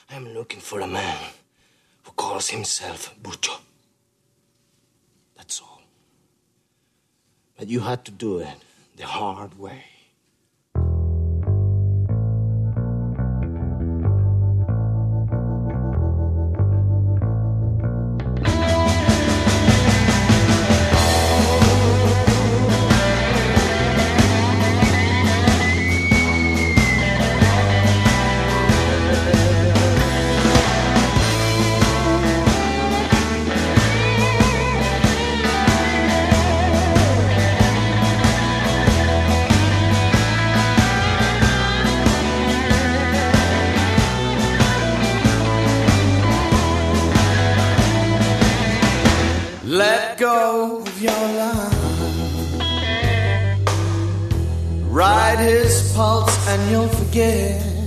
I'm looking for a man who calls himself Bucho. That's all. But you had to do it the hard way. Let go of your line. Ride his pulse and you'll forget